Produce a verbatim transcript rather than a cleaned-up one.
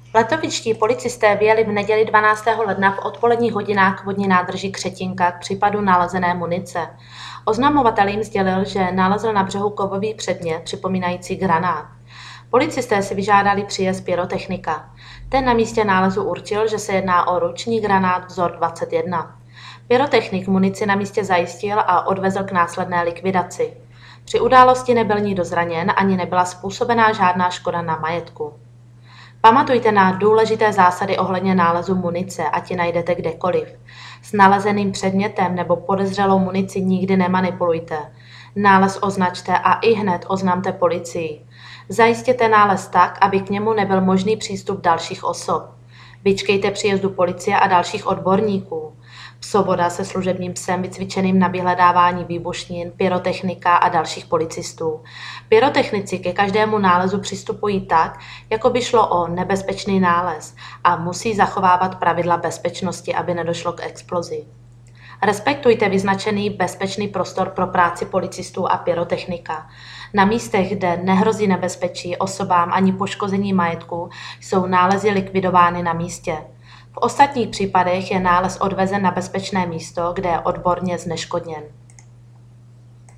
Letovičtí policisté vyjeli v neděli dvanáctého ledna v odpoledních hodinách k vodní nádrži Křetínka k případu nalezené munice. Oznamovatel jim sdělil, že nalezl na břehu kovový předmět připomínající granát. Policisté si vyžádali příjezd pyrotechnika. Ten na místě nálezu určil, že se jedná o ruční granát vzor dvacet jedna. Pyrotechnik munici na místě zajistil a odvezl k následné likvidaci. Při události nebyl nikdo zraněn ani nebyla způsobená žádná škoda na majetku. Pamatujte na důležité zásady ohledně nálezu munice, ať ji najdete kdekoliv. S nalezeným předmětem nebo podezřelou munici nikdy nemanipulujte. Nález označte a ihned oznamte policii. Zajistěte nález tak, aby k němu nebyl možný přístup dalších osob. Vyčkejte příjezdu policie a dalších odborníků. Psovoda se služebním psem vycvičeným na vyhledávání výbušnin, pyrotechnika a dalších policistů. Pyrotechnici ke každému nálezu přistupují tak, jako by šlo o nebezpečný nález a musí zachovávat pravidla bezpečnosti, aby nedošlo k explozi. Respektujte vyznačený bezpečný prostor pro práci policistů a pyrotechnika. Na místech, kde nehrozí nebezpečí osobám ani poškození majetku, jsou nálezy likvidovány na místě. V ostatních případech je nález odvezen na bezpečné místo, kde je odborně zneškodněn.